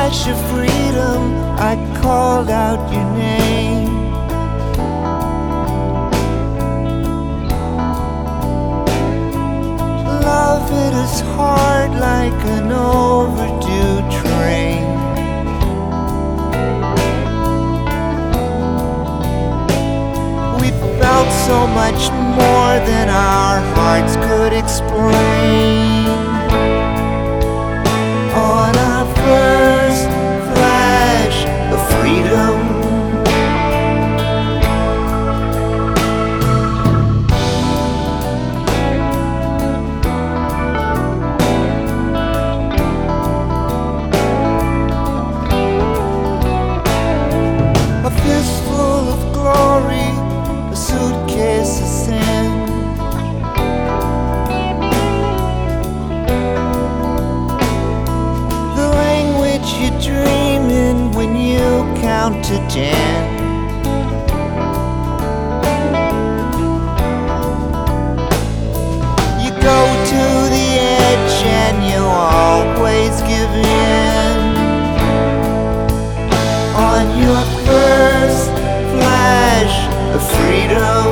flash of freedom, I called out your name. Love hit us hard like an overdue train. We felt so much more than our hearts could explain. On our first flash of freedom, a fistful of glory, a suitcase of sin. The language you dream in when you count to 10. You go to the edge and you always give in. On your first flash of freedom,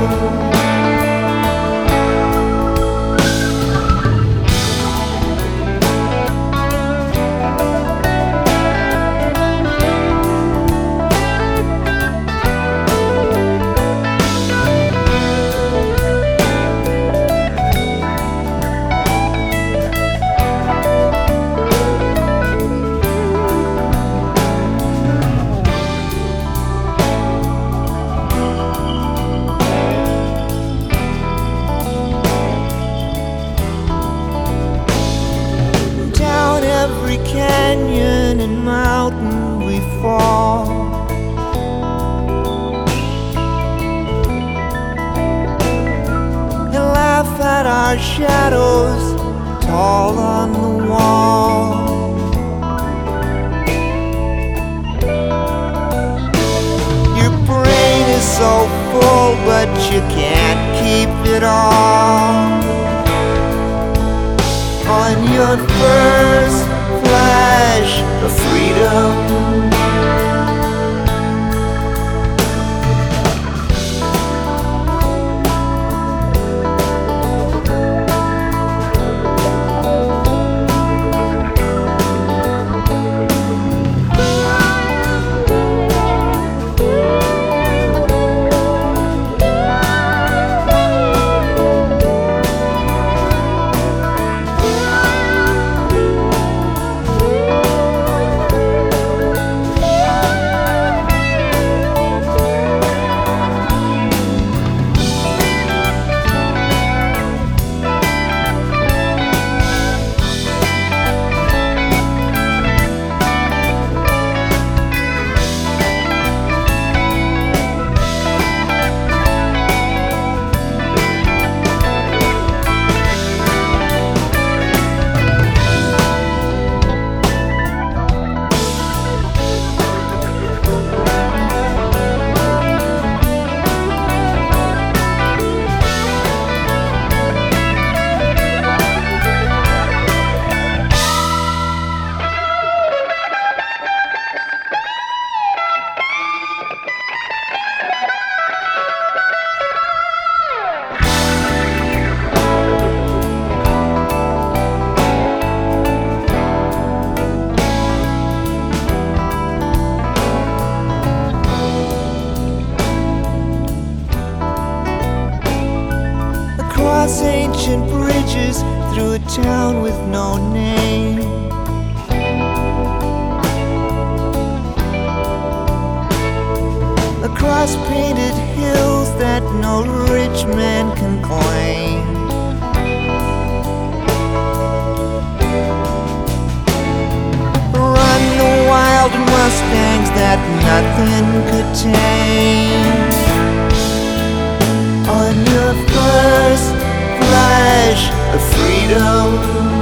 every canyon and mountain we fall. And laugh at our shadows tall on the wall. Your brain is so full, but you can't keep it all. On your first flash of freedom, across ancient bridges through a town with no name. Across painted hills that no rich man can claim. Run the wild mustangs that nothing could tame. On your first flash of freedom,